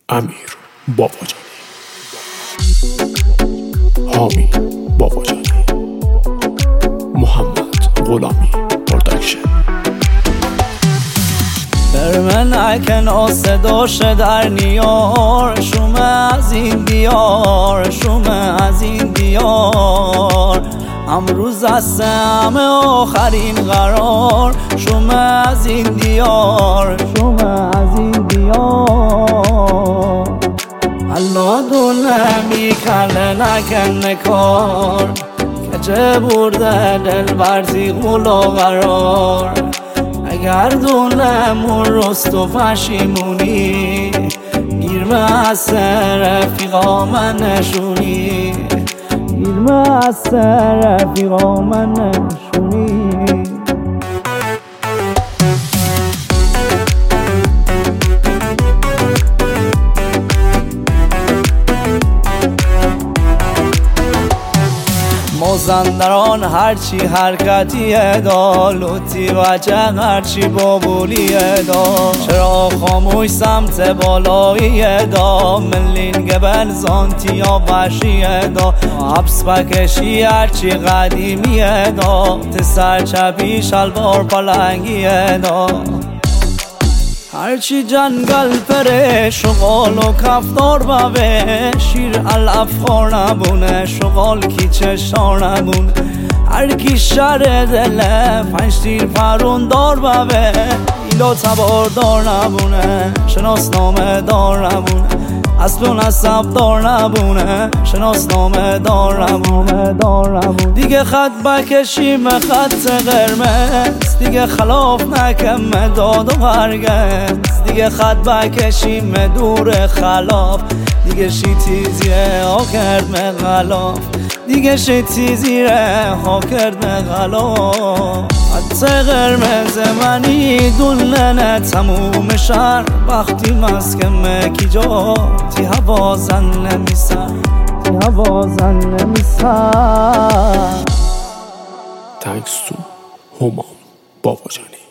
امیر باباجانی، حامی باباجانی، محمد غلامی پروداکشن. بر من نکن صداش در نیار، شومه از این دیار، شومه از این دیار. امروز است همه آخرین قرار، شومه از این دیار، شومه از این دیار. الله دونه میکنه نکن کار، که چه برده دل برزی غول و قرار. اگر دونمون رست و پشیمونی، گیرمه از رفیقا من نشونی، گیرمه از رفیقا من نشونی. مازندران هرچی حرکتیه دا، لطی وجه هرچی بابولیه دا. چرا خاموش سمت بالاییه دا، ملین گبل زانتی یا وحشیه دا. حبس بکشی هرچی قدیمیه دا، تسر چپی شلوار پلنگیه دا. هرچی جنگل پره شغال و کفتار بوه، شیر الافخار نبونه شغال کی چشار نبونه. هرکی شر دله پنج تیر فرون دار بوه، ایلا تبار دار نبونه شناسنامه دار نبونه. اسب و نسب دار نبونه شناسنامه دار نبونه دار نبونه. دیگه خط بکشیم خط قرمز، دیگه خلاف نکم داد و هرگز. دیگه خط بکشیم دور خلاف، دیگه شیطی زیره ها کرد مغلاف، دیگه شیطی زیره ها کرد مغلاف. خط قرمز منی دلنه تموم شهر، وقتی مسکم کی جا تی هوازن نمیسر، تی هوازن نمیسر. تhanks to حمام باباجانی.